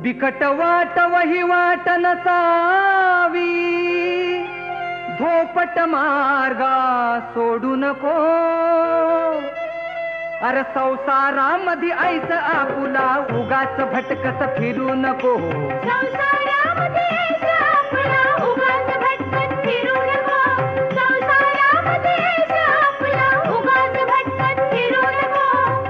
बिकट वाट वही वाट नसावी, धोपट मार्गा सोडू नको. अरे संसारामध्ये ऐस आपुला उगाच भटकत फिरू नको. संसारामध्ये ऐस आपुला उगाच भटकत फिरू नको. संसारामध्ये ऐस आपुला उगाच भटकत फिरू नको.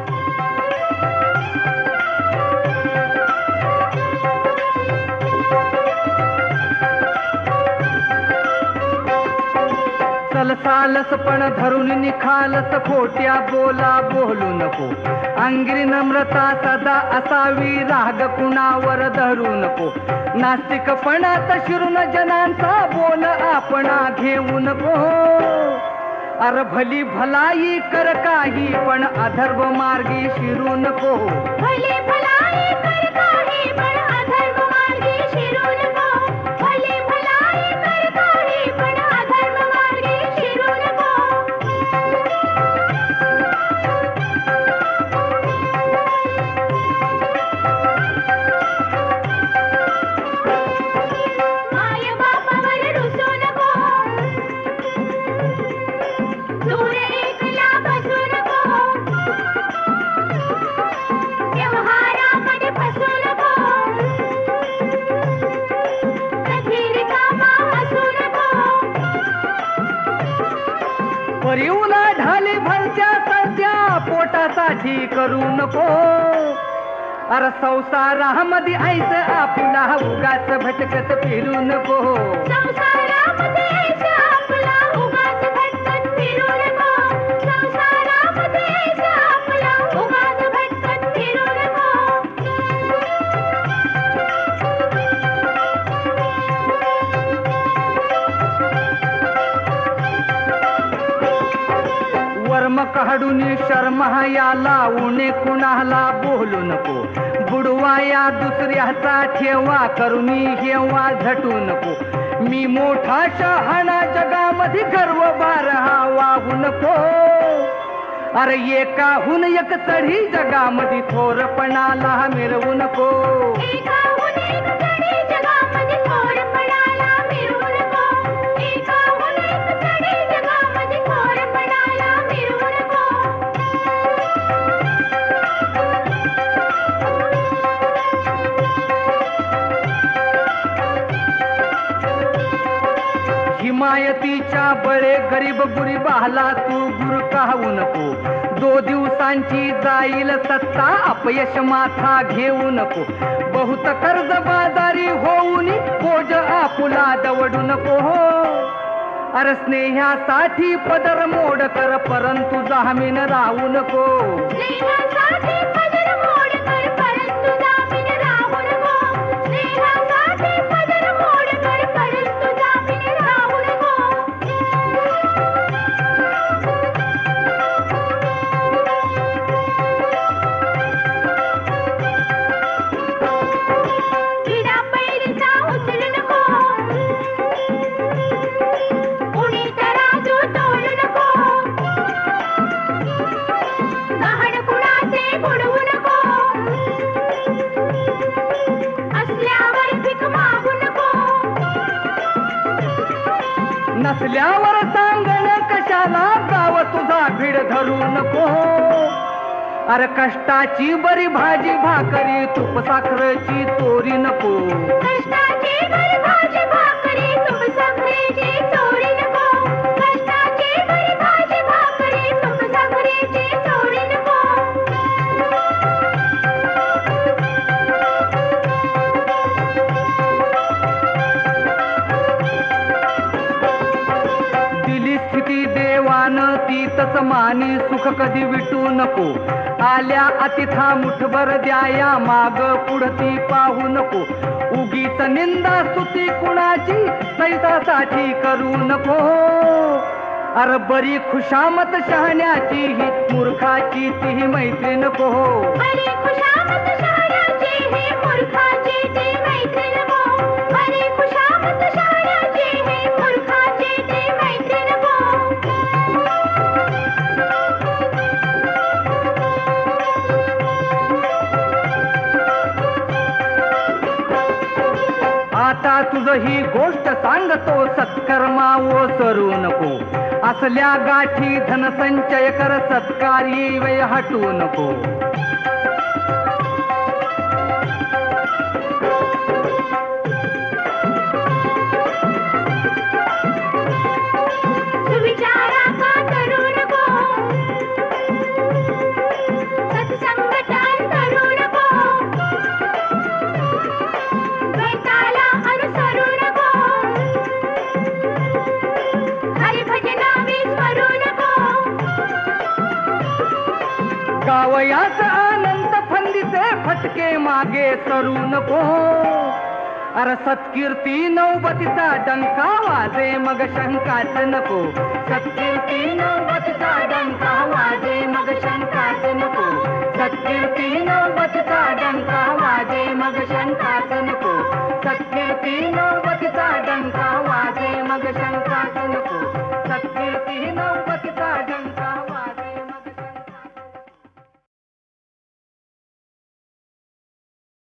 सालस पण धरून निखालस, खोट्या बोला बोलू नको. अंगिरी नम्रता सदा असावी, राग कुणावर धरू नको. नास्तिकपणात शिरून जनांचा बोल आपणा घेऊ नको. अर भली भलाई कर काही, पण अधर्म मार्गी शिरू नको. भली भलाई कर काही, पण अधर्म मार्गी शिरू नको. भली भलाई कर काही, पण अधर्म मार्गी शिरू नको. माय बापावर रुसू नको. दूर एकला बसू नको. व्यवहारामध्ये फसू नको. कधी रिकामा हसू नको. परी उलाढाली भलत्या सध्या पोटासाठी करू नको. अरे संसारामध्ये ऐस आपुला उगाच भटकत फिरू नको. संसारामध्ये ऐस आपुला उगाच भटकत फिरू नको. संसारामध्ये ऐस आपुला उगाच भटकत फिरू नको. वर्म काढून शर्म याला उणे कुणाला बोलू नको. बुडवाया दुसऱ्याचा ठेवा, करुणी हेवा झटू नको. मी मोठा शहाणा जगामध्ये गर्व बार हा वाहू नको. अरे एकाहून एक चढी जगामध्ये थोरपणाला मिरवू नको. एकाहून एक चढी जगामध्ये थोरपणाला मिरवू नको. एकाहून एक चढी जगामध्ये थोरपणाला मिरवू नको. हिमायतीच्या बळे गरीब गुरीबाला तू गुरकावू नको. 2 दिवसांची जाईल सत्ता, अपयश माथा घेऊ नको. बहुत कर्ज बाजारी होऊन बोज आपुला दवडू नको. अरे स्नेहासाठी पदर मोड कर, परंतु जामीन राहू नको. स्नेहासाठी पदर मोड कर, परंतु जामीन राहू नको. स्नेहासाठी पदर मोड कर, परंतु जामीन राहू नको. किडा पैरीचा उचलू नको. उडी तराजू तोडू नको. गहाण कुणाचे बुडवू नको. असल्यावर भीक मागू नको. नसल्यावर सांगण कशाला, गाव तुझा भिड धरू नको. अरे कष्टाची बरी भाजी भाकरी, तूप साखरेची चोरी नको. कष्टाची बरी भाजी भाकरी, तूप साखरेची चोरी नको. कष्टाची बरी भाजी भाकरी, तूप साखरेची चोरी नको. दिली स्थिती देवानं तीतच मानी, सुख कधी विटू नको. आल्या अतिथा मुठभर द्याया, माग पुढती पाहू नको. उगीच निंदा स्तुती कुणाची सैतासाठी करू नको. अरे बरी खुशामत शहाण्याची ही, मूर्खाची ती मैत्री नको. बरी खुशामत शहाण्याची ही, मूर्खाची ती मैत्री नको. बरी खुशामत शहाण्याची ही, मूर्खाची ती मैत्री नको. तुझं ही गोष्ट सांगतो सत्कर्मा ओसरू नको असल्या गाठी धनसंचय कर सत्कारी वय हटू नको सुविचारा का करू नको सत्संगत अंतरू नको द्वैताला अनुसरू नको हरिभजना विस्मरू नको गावयास अनंत फंदीचे फटके मागे सरू नको अर सत्कीर्ती नौबतीचा डंका वाजे मग शंकाच नको सत्कीर्ती नौबतीचा डंका वाजे मग शंकाच नको सत्कीर्ती नौ